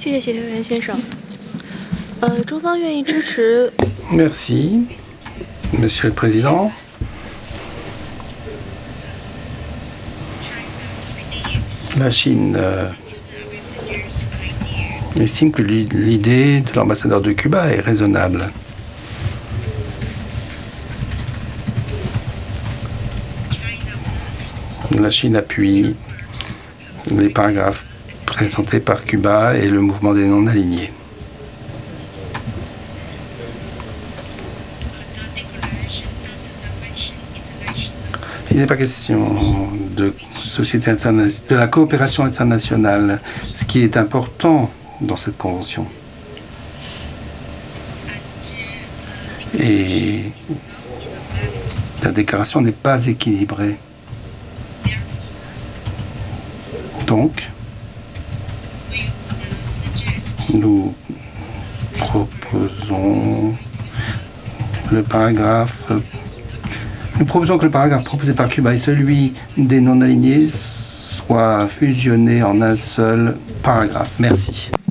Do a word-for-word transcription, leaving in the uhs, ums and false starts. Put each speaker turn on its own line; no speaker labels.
谢谢协调员先生。呃，中方愿意支持。
Merci, Monsieur le Président. La Chine euh, estime que l'idée de l'ambassadeur de Cuba est raisonnable. La Chine appuie les paragraphes présentés par Cuba et le mouvement des non-alignés. Il n'est pas question de société internationale, de la coopération internationale, ce qui est important dans cette convention. Et la déclaration n'est pas équilibrée. Donc, nous proposons le paragraphe. Nous proposons que le paragraphe proposé par Cuba et celui des non-alignés soient fusionnés en un seul paragraphe. Merci.